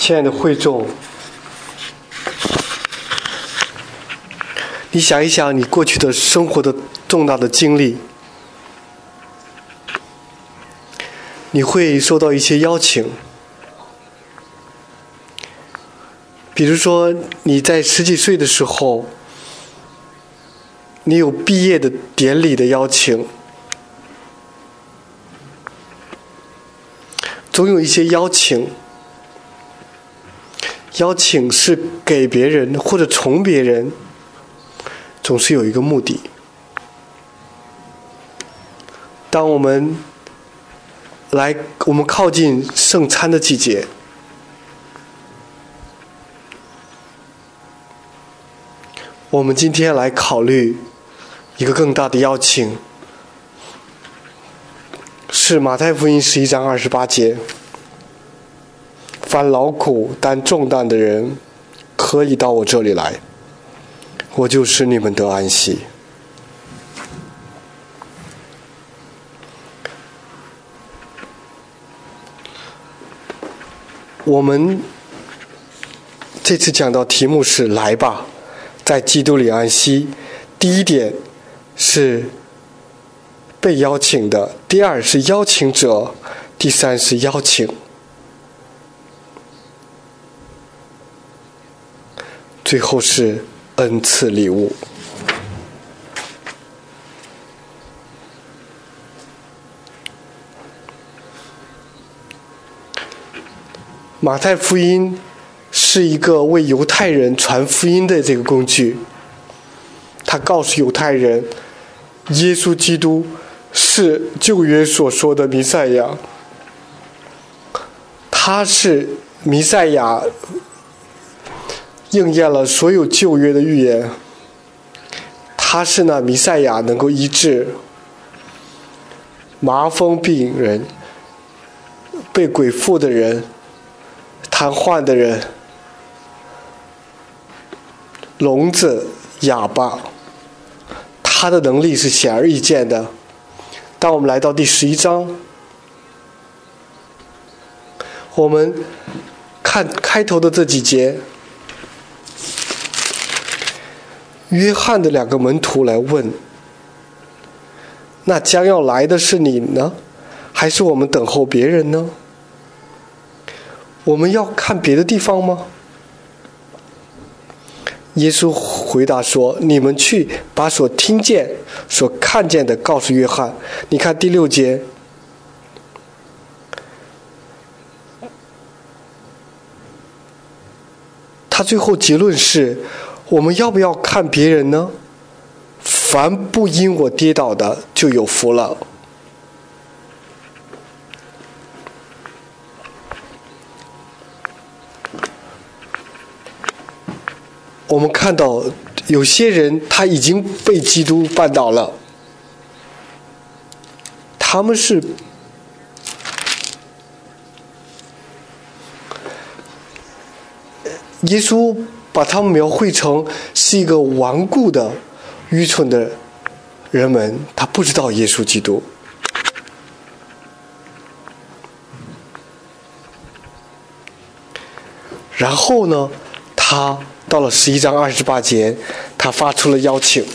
亲爱的会众，你想一想你过去的生活的重大的经历，你会收到一些邀请，比如说你在10几岁的时候，你有毕业的典礼的邀请，总有一些邀请是给别人或者从别人，总是有一个目的。当我们靠近圣餐的季节，我们今天来考虑一个更大的邀请，是马太福音11章28节，凡劳苦担重担的人，可以到我这里来，我就使你们得安息。我们这次讲到题目是来吧，在基督里安息。第一点是被邀请的，第二是邀请者，第三是邀请，最后是恩赐礼物。马太福音是一个为犹太人传福音的这个工具，他告诉犹太人，耶稣基督是旧约所说的弥赛亚，他是弥赛亚，应验了所有旧约的预言，他是那弥赛亚能够医治麻风病人、被鬼附的人、瘫痪的人、聋子、哑巴，他的能力是显而易见的。当我们来到第11章，我们看开头的这几节，约翰的2个门徒来问，那将要来的是你呢，还是我们等候别人呢？我们要看别的地方吗？耶稣回答说，你们去把所听见所看见的告诉约翰。你看第6节，他最后结论是，我们要不要看别人呢？凡不因我跌倒的就有福了。我们看到有些人他已经被基督绊倒了，他们是耶稣把他们描绘成是一个顽固的愚蠢的人们，他不知道耶稣基督。然后呢，他到了11章28节，他发出了邀请。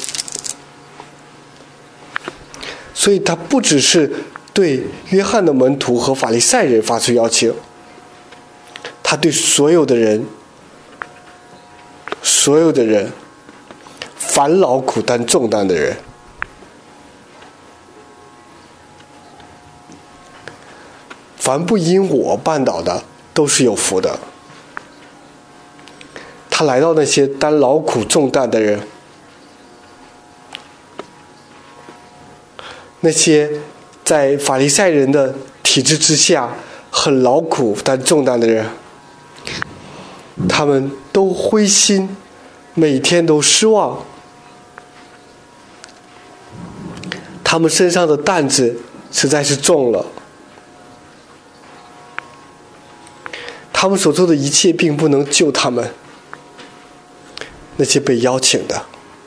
所以他不只是对约翰的门徒和法利赛人发出邀请，他对所有的人，凡劳苦担重担的人，凡不因我绊倒的都是有福的。他来到那些担劳苦重担的人，那些在法利赛人的体制之下很劳苦担重担的人，他们都灰心，每天都失望，他们身上的担子实在是重了，他们所做的一切并不能救他们。那些被邀请的，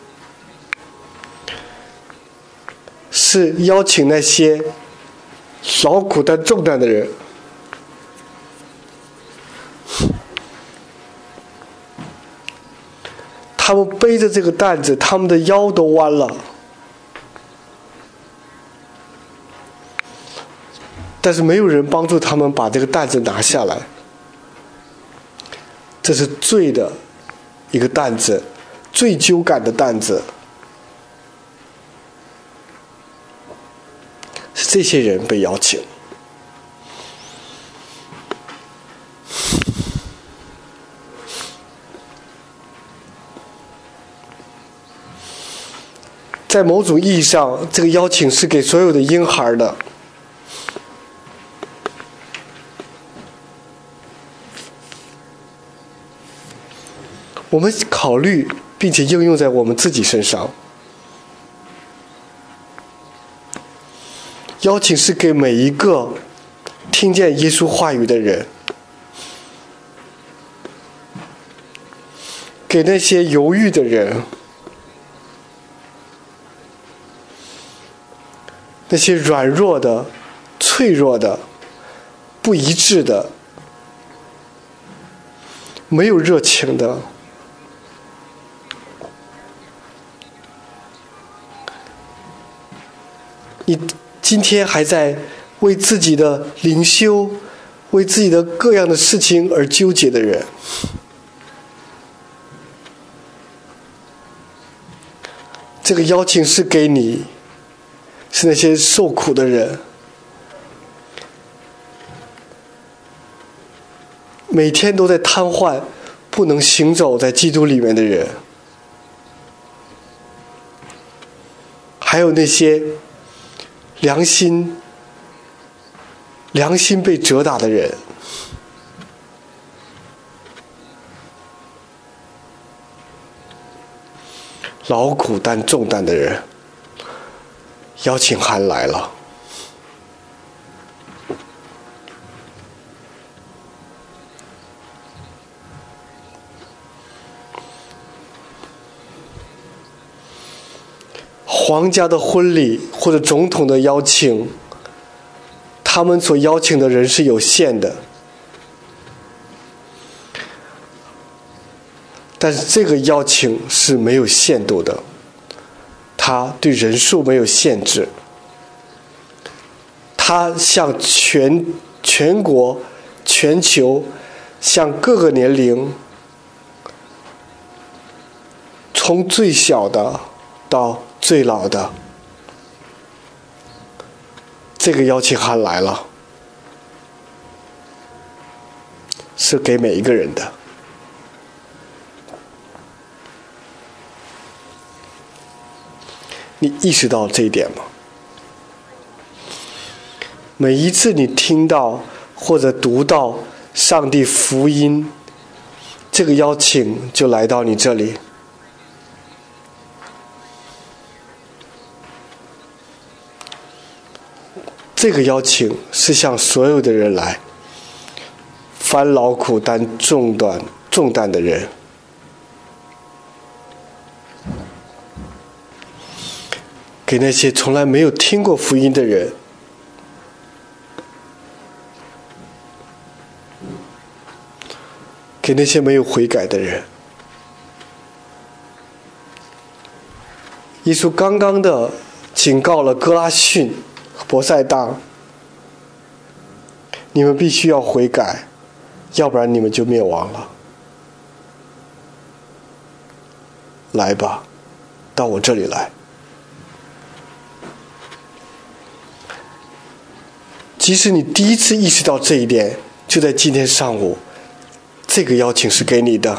是邀请那些劳苦担重担的人， 他们背着这个担子，他们的腰都弯了，但是没有人帮助他们把这个担子拿下来。这是罪的一个担子，罪疚感的担子，是这些人被邀请。在某种意义上，这个邀请是给所有的婴孩的。我们考虑并且应用在我们自己身上。邀请是给每一个听见耶稣话语的人，给那些犹豫的人，那些软弱的、脆弱的、不一致的、没有热情的，你今天还在为自己的灵修、为自己的各样的事情而纠结的人，这个邀请是给你，是那些受苦的人，每天都在瘫痪、不能行走在基督里面的人，还有那些良心被折打的人，劳苦担重担的人，邀请函来了。皇家的婚礼或者总统的邀请，他们所邀请的人是有限的，但是这个邀请是没有限度的，它对人数没有限制，它向全国、全球，向各个年龄，从最小的到最老的，这个邀请函来了，是给每一个人的。你意识到这一点吗？每一次你听到或者读到上帝福音，这个邀请就来到你这里。这个邀请是向所有的人来，凡劳苦担重担的人，给那些从来没有听过福音的人，给那些没有悔改的人。耶稣刚刚的警告了哥拉汛、伯赛大，你们必须要悔改，要不然你们就灭亡了。来吧，到我这里来。即使你第一次意识到这一点，就在今天上午，这个邀请是给你的。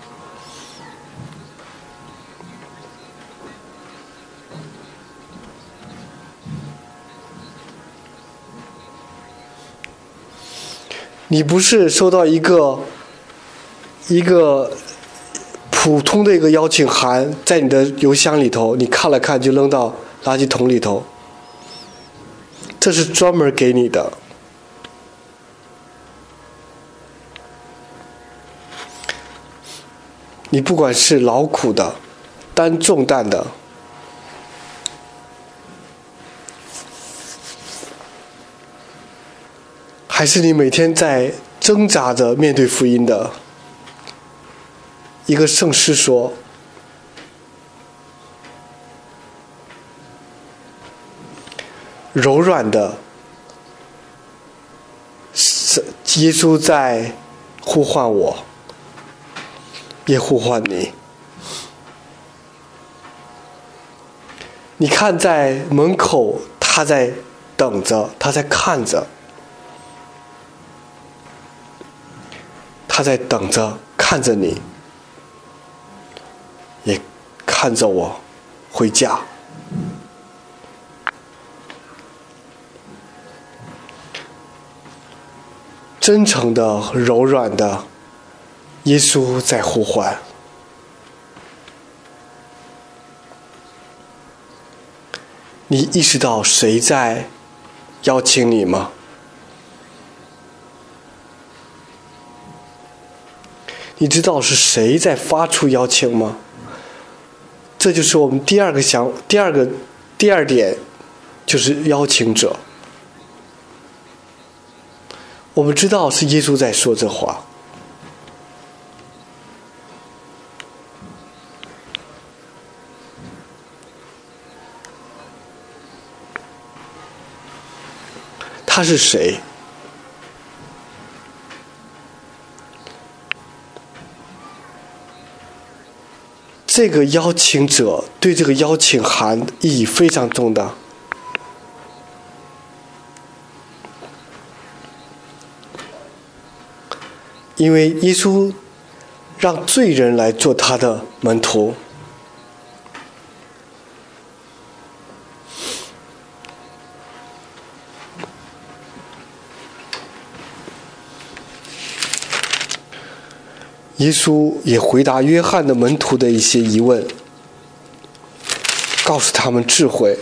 你不是收到一个普通的一个邀请函，在你的邮箱里头，你看了看就扔到垃圾桶里头，这是专门给你的。你不管是劳苦的、担重担的，还是你每天在挣扎着面对福音的，一个圣诗说， 柔软的，耶稣在呼唤我，也呼唤你。你看，在门口，他在等着，他在看着，他在等着看着你，也看着我回家。真诚的、柔软的，耶稣在呼唤。你意识到谁在邀请你吗？你知道是谁在发出邀请吗？这就是我们第二点，就是邀请者。我们知道是耶稣在说这话。他是谁？这个邀请者对这个邀请函意义非常重大。因为耶稣让罪人来做他的门徒，耶稣也回答约翰的门徒的一些疑问，告诉他们智慧。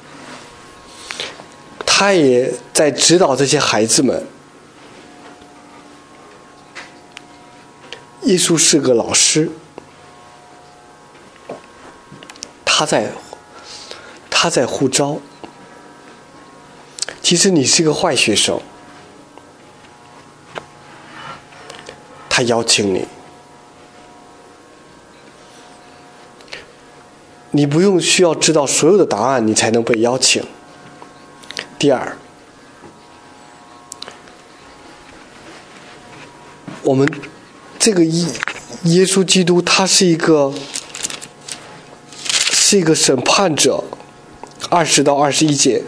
他也在指导这些孩子们。耶稣是个老师，他在呼召。其实你是个坏学生，他邀请你。你不用需要知道所有的答案，你才能被邀请。第二，我们这个耶稣基督，他是一个审判者。20到21节，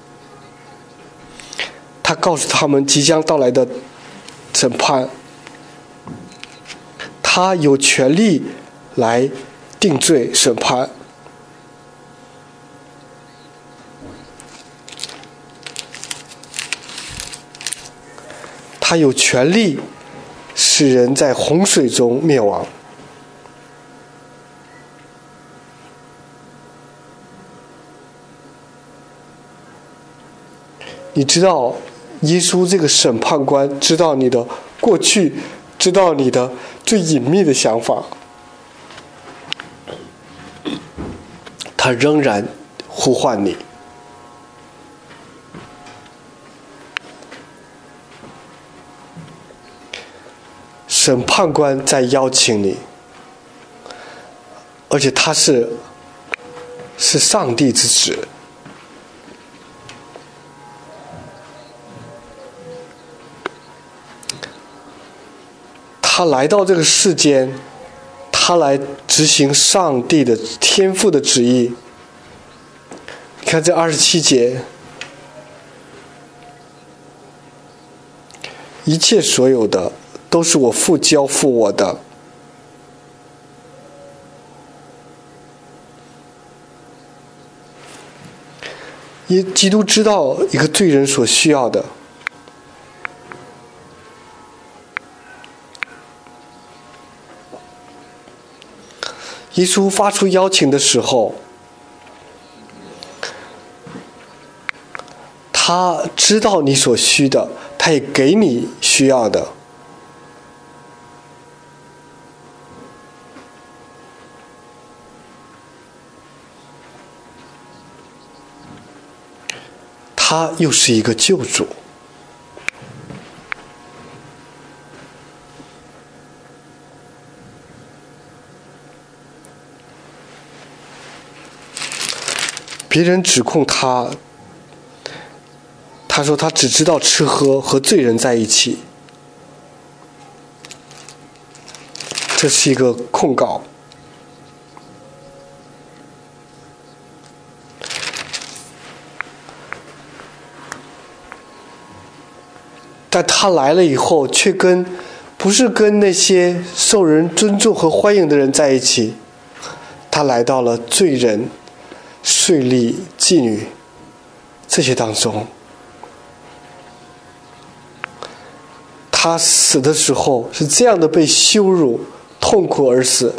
他告诉他们即将到来的审判，他有权利来定罪审判。他有权利使人在洪水中灭亡。你知道，耶稣这个审判官知道你的过去，知道你的最隐秘的想法，他仍然呼唤你。审判官在邀请你，而且他是上帝之子。他来到这个世间，他来执行上帝的天父的旨意。你看这27节，一切所有的都是我父交付我的。基督知道一个罪人所需要的。耶稣发出邀请的时候，他知道你所需的，他也给你需要的。他又是一个救主。别人指控他他说他只知道吃喝和罪人在一起，这是一个控告。但他来了以后，却不是跟那些受人尊重和欢迎的人在一起，他来到了罪人、税吏、妓女这些当中。他死的时候是这样的被羞辱、痛苦而死。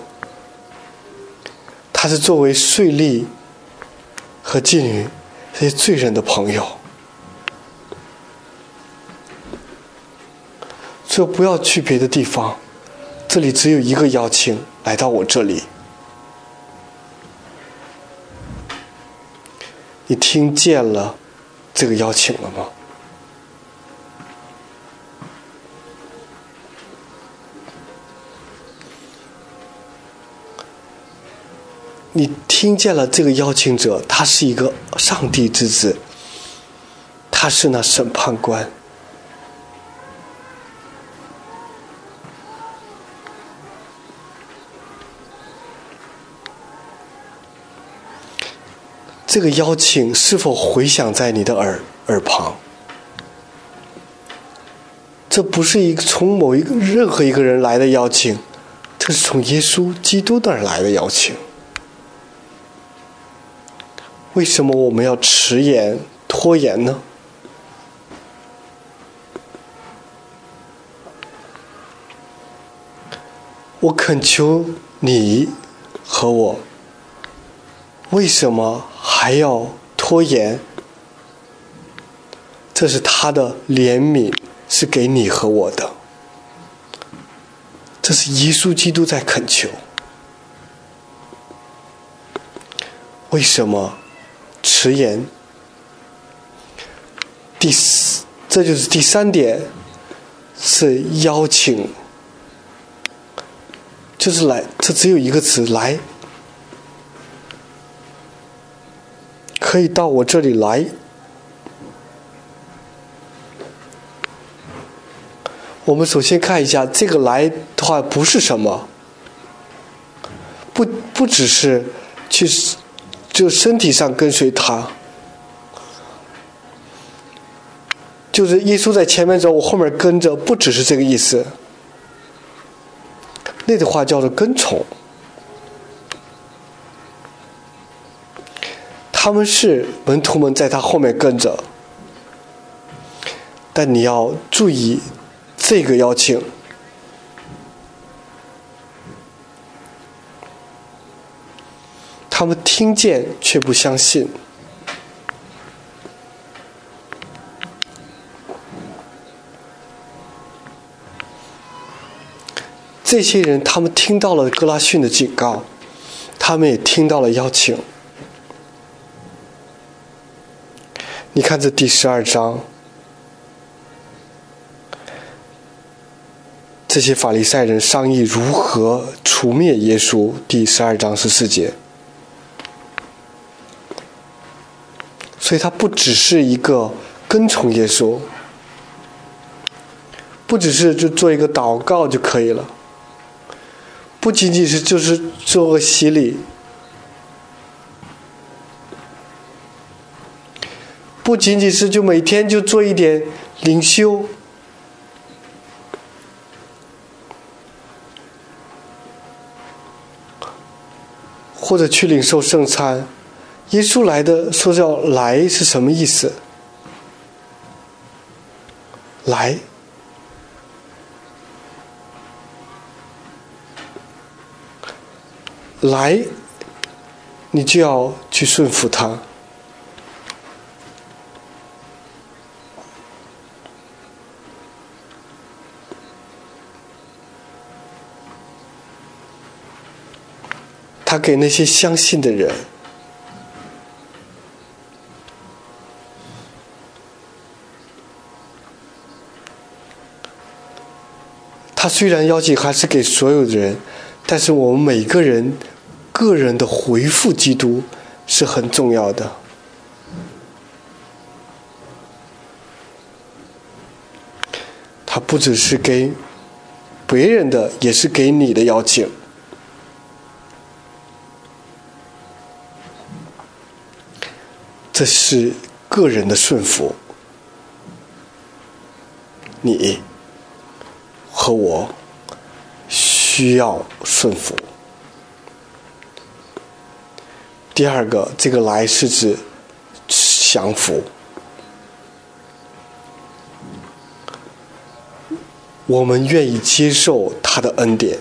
他是作为税吏和妓女这些罪人的朋友。所以不要去别的地方，这里只有一个邀请，来到我这里。你听见了这个邀请了吗？你听见了这个邀请者，他是一个上帝之子，他是那审判官。这个邀请是否回响在你的耳旁？这不是从任何一个人来的邀请，这是从耶稣基督那儿来的邀请。为什么我们要迟延拖延呢？我恳求你和我，为什么还要拖延？这是他的怜悯，是给你和我的。这是耶稣基督在恳求。为什么迟延？这就是第三点，是邀请，就是来，这只有一个词，来。可以到我这里来。我们首先看一下这个来的话不是什么，不只是就身体上跟随他，就是耶稣在前面走，我后面跟着，不只是这个意思。那的话叫做跟从。他们是门徒们在他后面跟着，但你要注意这个邀请。他们听见却不相信。这些人，他们听到了哥拉汛的警告，他们也听到了邀请。你看这第12章，这些法利赛人商议如何除灭耶稣，第12章14节。所以他不只是一个跟从耶稣，不只是就做一个祷告就可以了，不仅仅是就是做个洗礼，不仅仅是就每天就做一点灵修，或者去领受圣餐。耶稣来的说叫来是什么意思？来，来，你就要去顺服他。他给那些相信的人，他虽然邀请还是给所有的人，但是我们每个人个人的回复基督是很重要的。 它不只是给别人的，也是给你的邀请。这是个人的顺服，你和我需要顺服。第二个，这个来是指降服。我们愿意接受他的恩典。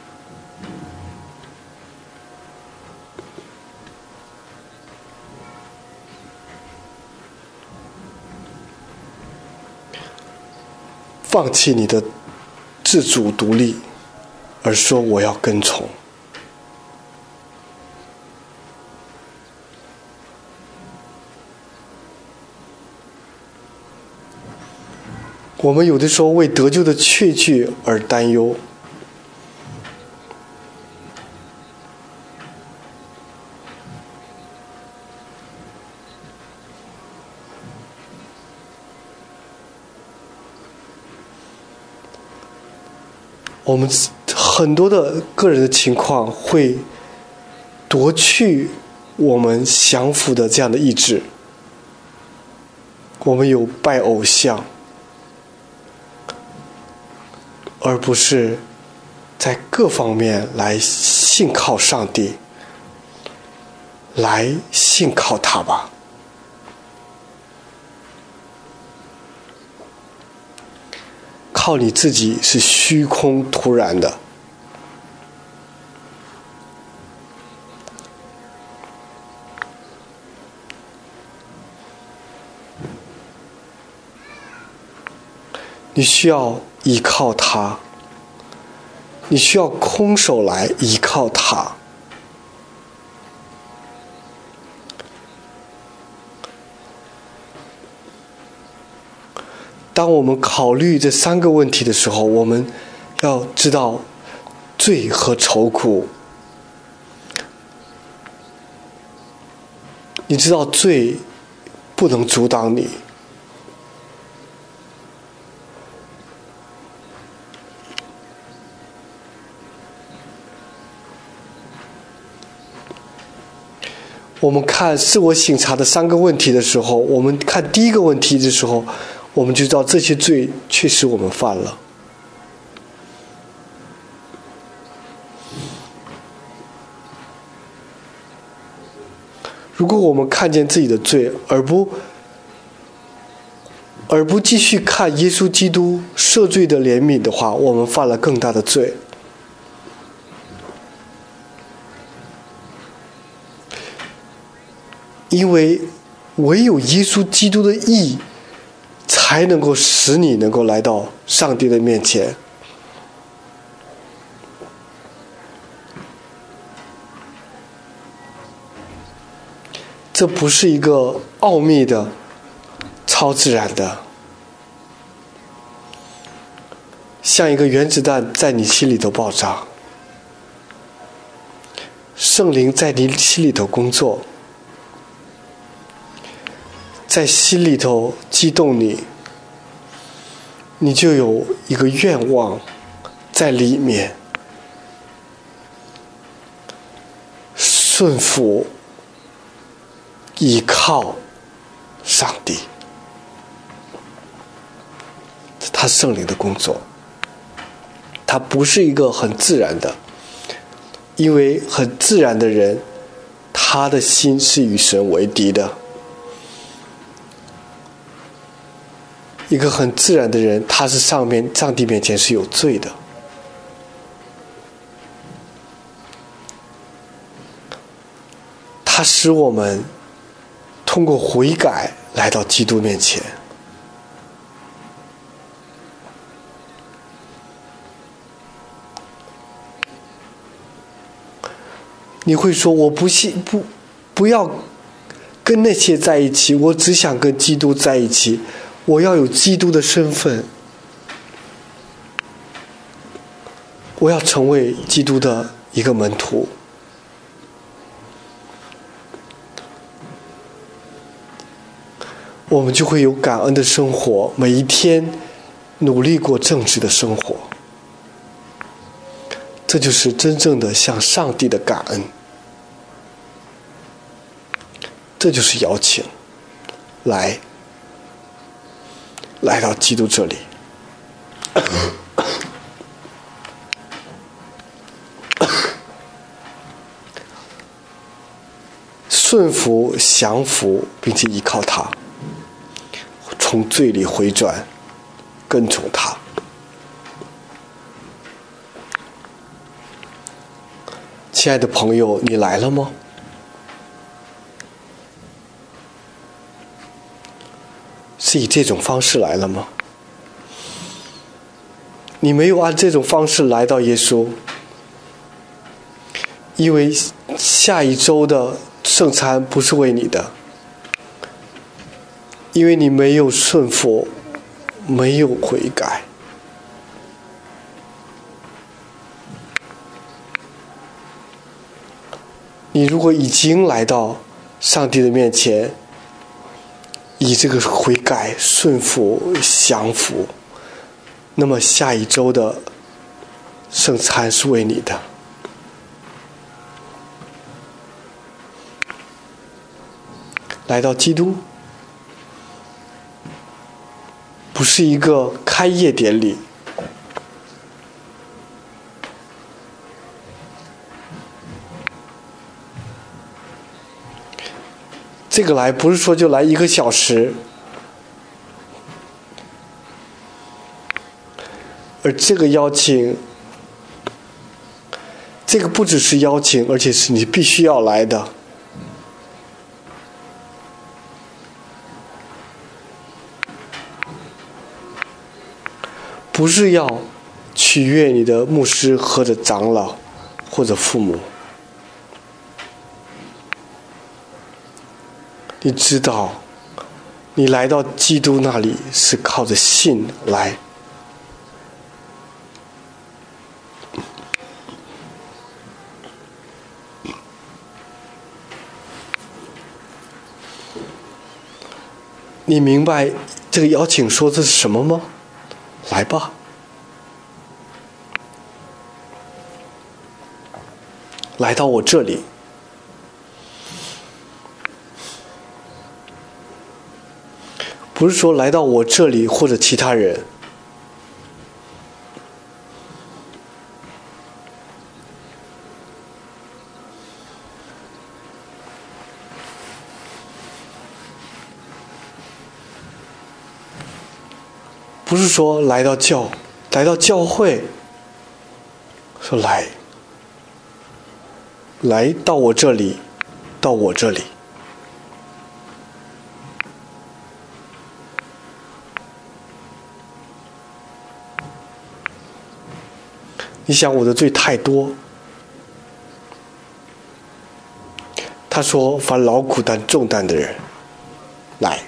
放弃你的自主独立，而说我要跟从。我们有的时候为得救的确据而担忧，我们很多的个人的情况会夺去我们降服的这样的意志。我们有拜偶像，而不是在各方面来信靠上帝，来信靠他吧。靠你自己是虚空突然的。你需要依靠他，你需要空手来依靠他。当我们考虑这三个问题的时候，我们要知道罪和愁苦。你知道罪不能阻挡你，我们看自我省察的三个问题的时候，我们看第一个问题的时候，我们就知道这些罪确实我们犯了。如果我们看见自己的罪，而不继续看耶稣基督赦罪的怜悯的话，我们犯了更大的罪。因为唯有耶稣基督的义才能够使你能够来到上帝的面前。这不是一个奥秘的、超自然的，像一个原子弹在你心里头爆炸，圣灵在你心里头工作，在心里头激动你，你就有一个愿望在里面，顺服依靠上帝，他圣灵的工作，他不是一个很自然的，因为很自然的人，他的心是与神为敌的。一个很自然的人，他是上帝面前是有罪的。他使我们通过悔改来到基督面前。你会说我不要跟那些在一起，我只想跟基督在一起，我要有基督的身份，我要成为基督的一个门徒。我们就会有感恩的生活，每一天努力过正直的生活。这就是真正的向上帝的感恩，这就是邀请，来到基督这里。顺服、降服，并且依靠他，从罪里回转，跟从他。亲爱的朋友，你来了吗？是以这种方式来了吗？你没有按这种方式来到耶稣，因为下一周的圣餐不是为你的，因为你没有顺服，没有悔改。你如果已经来到上帝的面前，以这个悔改、顺服、降服，那么下一周的圣餐是为你的。来到基督，不是一个开业典礼，这个来不是说就来1个小时，而这个邀请，这个不只是邀请，而且是你必须要来的。不是要取悦你的牧师或者长老或者父母。你知道，你来到基督那里是靠着信来。你明白这个邀请说的是什么吗？来吧，来到我这里。不是说来到我这里或者其他人，不是说来到教会，说来到我这里，到我这里。你想我的罪太多，他说凡劳苦担重担的人来。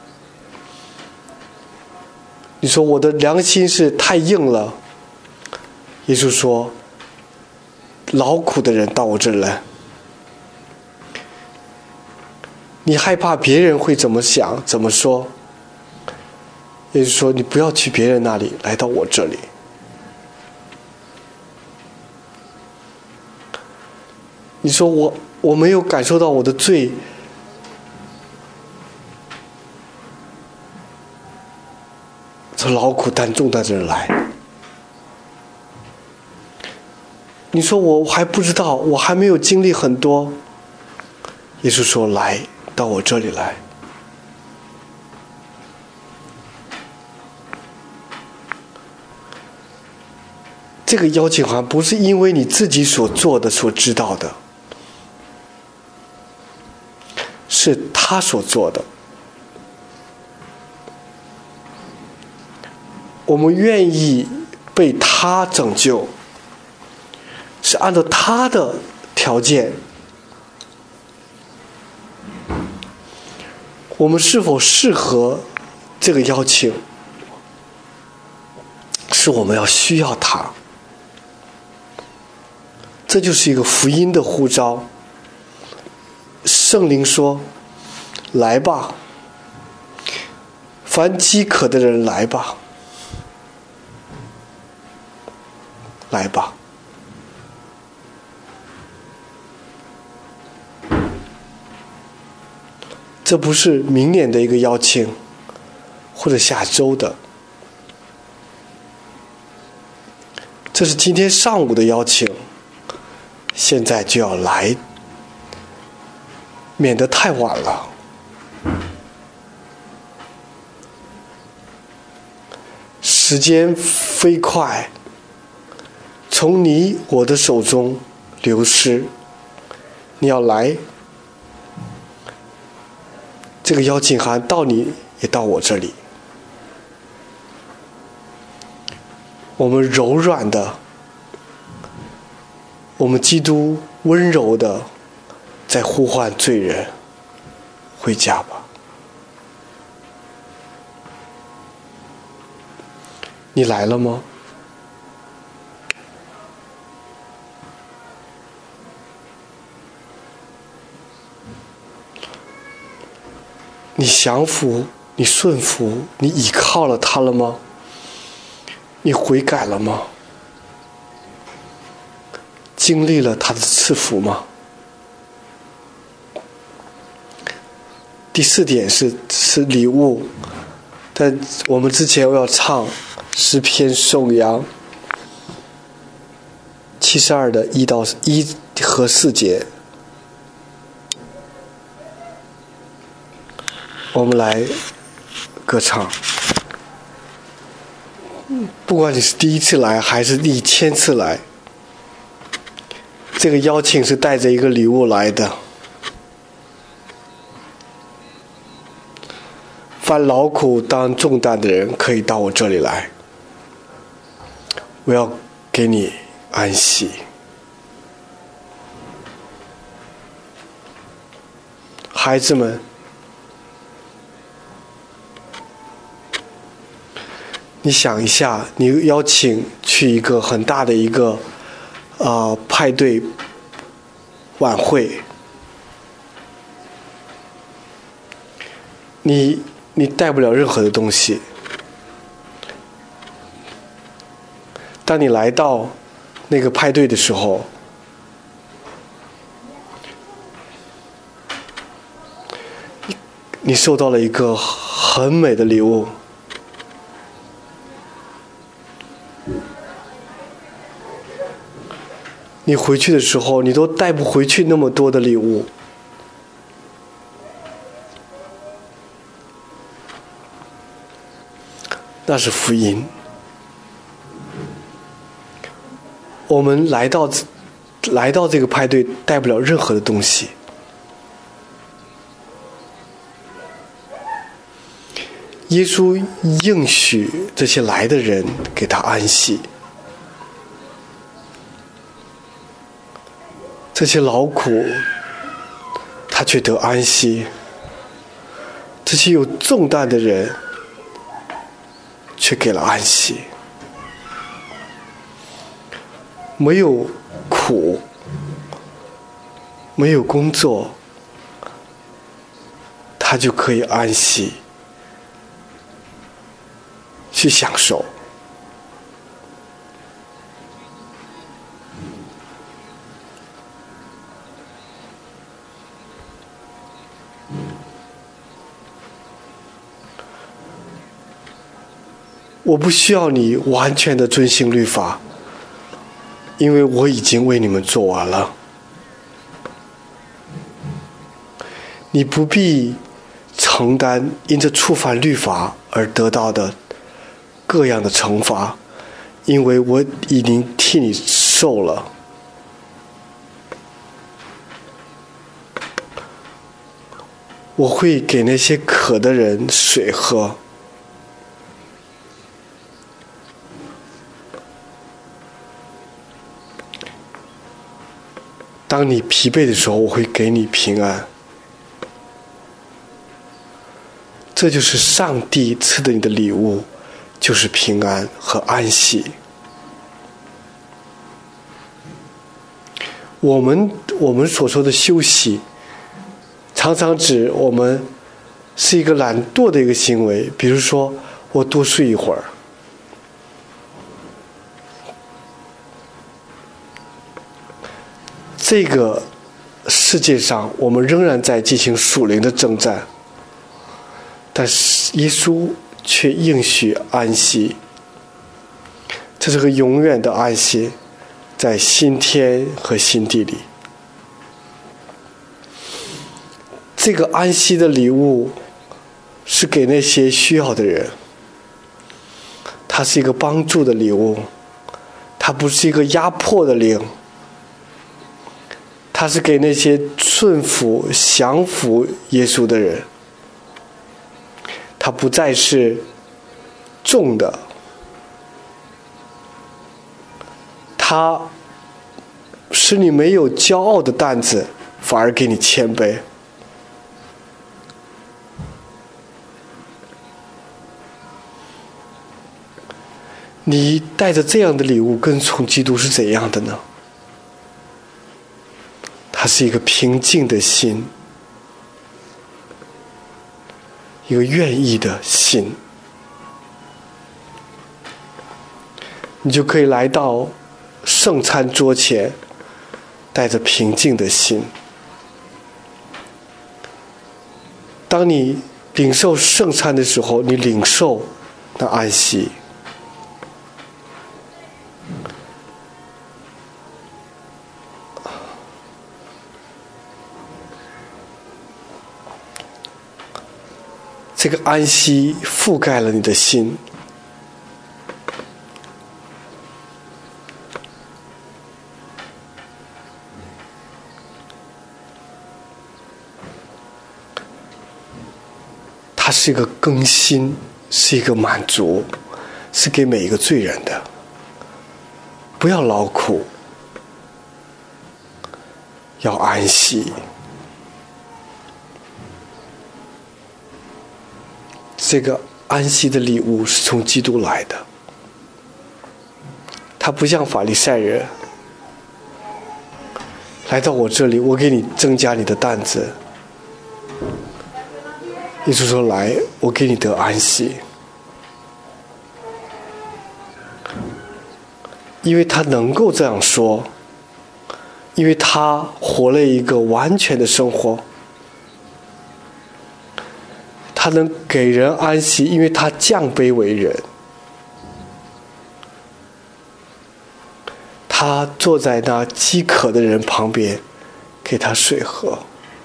你说我的良心是太硬了，耶稣说劳苦的人到我这里来。你害怕别人会怎么想怎么说，耶稣说你不要去别人那里，来到我这里。你说我没有感受到我的罪，说劳苦担重担的人来。你说我还不知道，我还没有经历很多，耶稣说来到我这里来。这个邀请函不是因为你自己所做的所知道的，是他所做的。我们愿意被他拯救，是按照他的条件。我们是否适合这个邀请，是我们要需要他。这就是一个福音的呼召。圣灵说来吧，凡饥渴的人来吧。 来吧。这不是明年的一个邀请，或者下周的，这是今天上午的邀请，现在就要来，免得太晚了。时间飞快，从你我的手中流失。你要来，这个邀请函到你也到我这里。我们柔软的，我们基督温柔的在呼唤罪人回家吧。你来了吗？你降服，你顺服，你倚靠了他了吗？你悔改了吗？经历了他的赐福吗？第四点是礼物，但我们之前要唱诗篇颂扬72的1和4节，我们来歌唱。不管你是第一次来还是第1000次来，这个邀请是带着一个礼物来的。凡劳苦当重担的人，可以到我这里来，我要给你安息。孩子们，你想一下，你邀请去一个很大的一个派对晚会，你带不了任何的东西。当你来到那个派对的时候，你收到了一个很美的礼物。你回去的时候，你都带不回去那么多的礼物。那是福音。我们来到这个派对，带不了任何的东西。耶稣应许这些来的人给他安息，这些劳苦他却得安息，这些有重担的人却给了安息。没有苦，没有工作，他就可以安息，去享受。我不需要你完全的遵行律法，因为我已经为你们做完了。你不必承担因着触犯律法而得到的各样的惩罚，因为我已经替你受了。我会给那些渴的人水喝。当你疲惫的时候，我会给你平安。这就是上帝赐的你的礼物，就是平安和安息。我们所说的休息，常常指我们是一个懒惰的一个行为，比如说我多睡一会儿， 这个世界上我们仍然在进行属灵的征战，但是耶稣却应许安息，这是个永远的安息，在新天和新地里。这个安息的礼物是给那些需要的人，它是一个帮助的礼物，它不是一个压迫的灵，它是给那些顺服降服耶稣的人，它不再是重的，它使你没有骄傲的担子，反而给你谦卑。你带着这样的礼物跟从基督是怎样的呢？它是一个平静的心，一个愿意的心，你就可以来到圣餐桌前，带着平静的心。当你领受圣餐的时候，你领受那安息。这个安息覆盖了你的心，它是一个更新，是一个满足，是给每一个罪人的。不要劳苦，要安息。这个安息的礼物是从基督来的，他不像法利赛人来到我这里，我给你增加你的担子。耶稣说：“来，我给你得安息。”因为他能够这样说，因为他活了一个完全的生活。他能给人安息，因为他降卑为人。他坐在那饥渴的人旁边，给他水喝。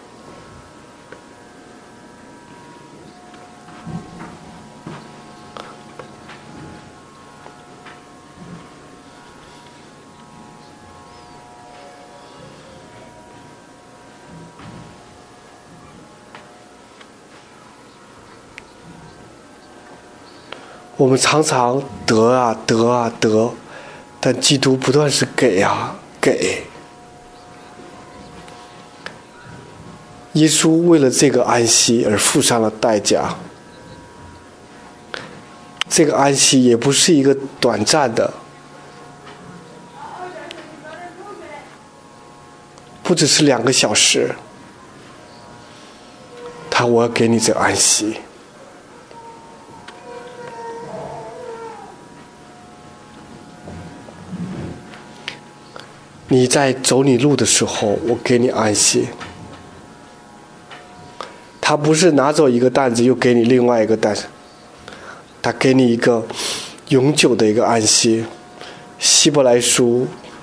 我们常常得啊得啊得，但基督不断是给啊给。耶稣为了这个安息而付上了代价。这个安息也不是一个短暂的，不只是2个小时。我要给你这安息。你在走你路的时候，我给你安息。他不是拿走一个担子又给你另外一个担子，他给你一个永久的一个安息。希伯来书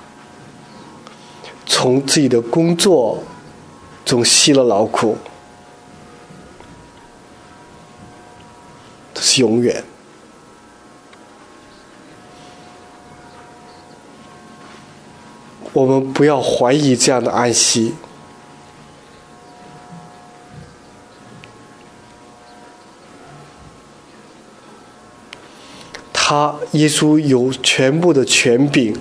从自己的工作中息了劳苦，这是永远。我们不要怀疑这样的安息。耶稣有全部的权柄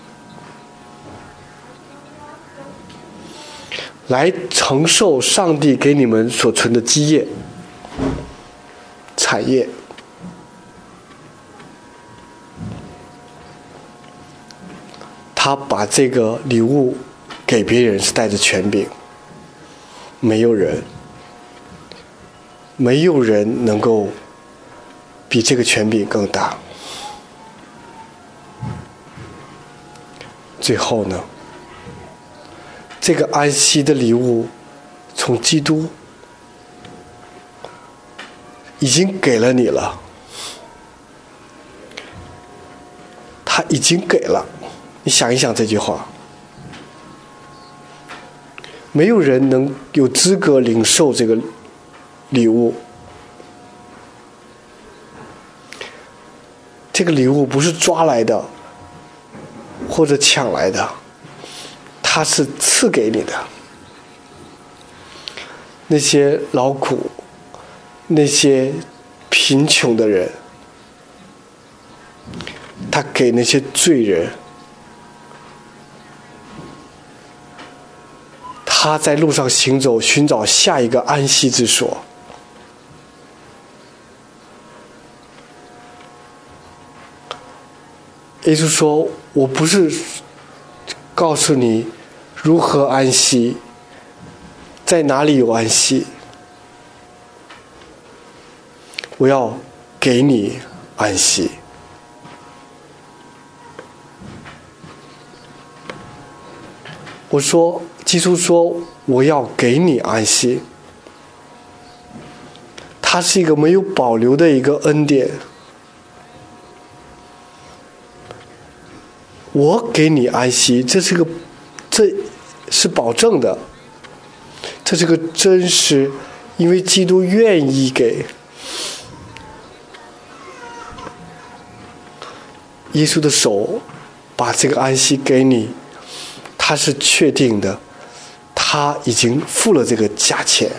来承受上帝给你们所存的基业、产业。他把这个礼物给别人是带着权柄，没有人能够比这个权柄更大。最后呢， 这个安息的礼物从基督已经给了你了，他已经给了。你想一想这句话，没有人能有资格领受这个礼物。这个礼物不是抓来的或者抢来的，它是赐给你的。那些劳苦、那些贫穷的人，他给那些罪人，他在路上行走，寻找下一个安息之所。耶稣说，我不是告诉你如何安息，在哪里有安息，我要给你安息。我说，基督说我要给你安息，它是一个没有保留的一个恩典。我给你安息，这是保证的，这是个真实，因为基督愿意给。耶稣的手把这个安息给你，他是确定的，他已经付了这个价钱。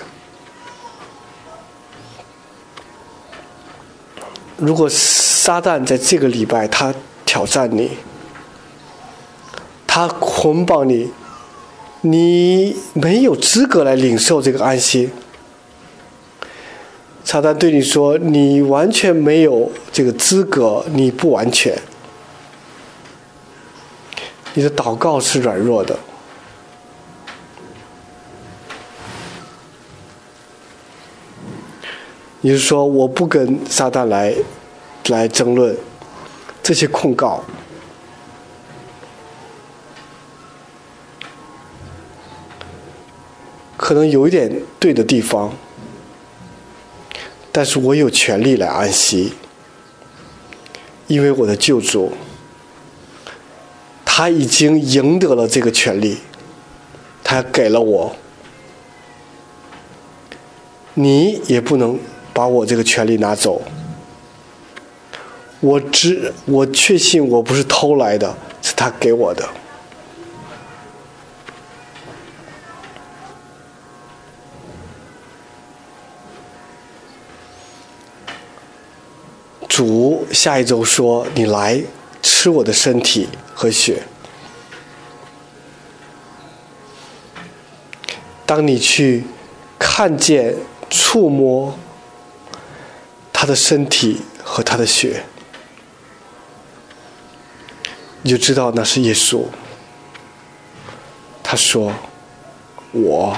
如果撒旦在这个礼拜他挑战你，他捆绑你，你没有资格来领受这个安息。撒旦对你说，你完全没有这个资格，你不完全，你的祷告是软弱的。你是说，我不跟撒旦来争论这些控告，可能有一点对的地方，但是我有权利来安息，因为我的救主他已经赢得了这个权利，他给了我，你也不能把我这个权利拿走。我确信我不是偷来的，是他给我的。主下一周说，你来吃我的身体和血。当你去看见、触摸他的身体和他的血，你就知道那是耶稣。他说，我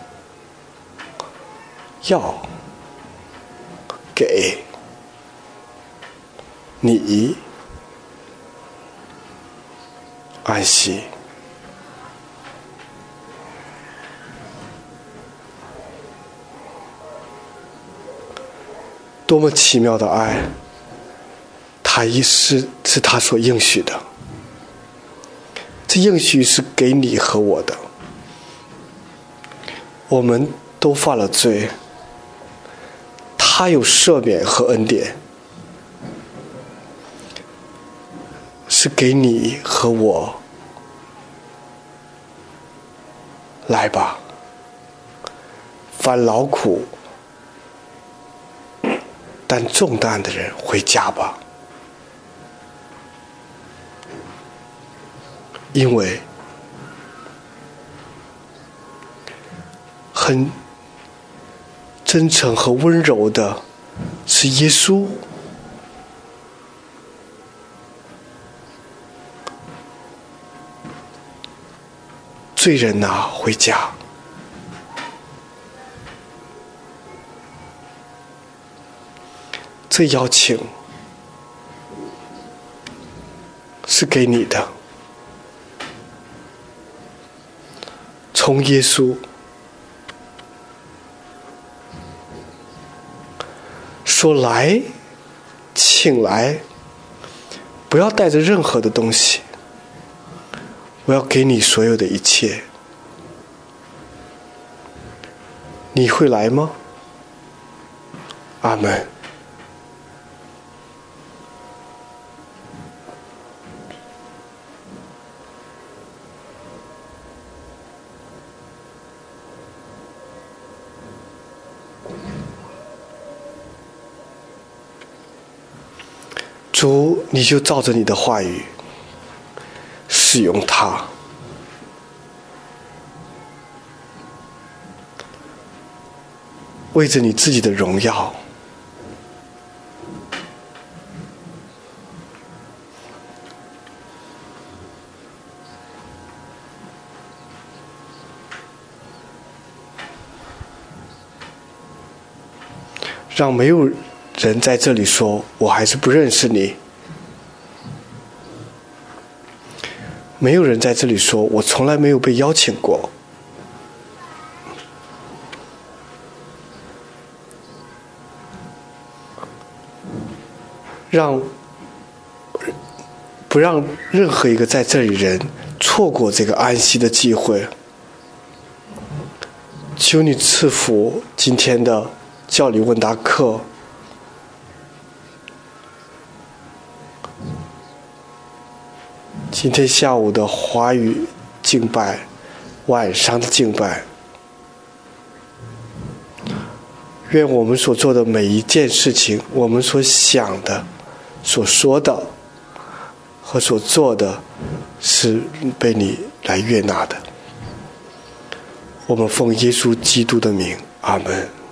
要给你安息。多么奇妙的爱，他是他所应许的，这应许是给你和我的。我们都犯了罪，他有赦免和恩典，是给你和我。来吧，凡劳苦但重担的人，回家吧，因为很真诚和温柔的是耶稣。罪人啊，回家。这邀请是给你的。 从耶稣说来，请来，不要带着任何的东西，我要给你所有的一切。你会来吗？阿们。主，你就照着你的话语使用它，为着你自己的荣耀，让没有人在这里说我还是不认识你，没有人在这里说我从来没有被邀请过。不让任何一个在这里人错过这个安息的机会。求你赐福今天的教理问答课，今天下午的华语敬拜，晚上的敬拜，愿我们所做的每一件事情，我们所想的、所说的和所做的，是被你来悦纳的。我们奉耶稣基督的名，阿们。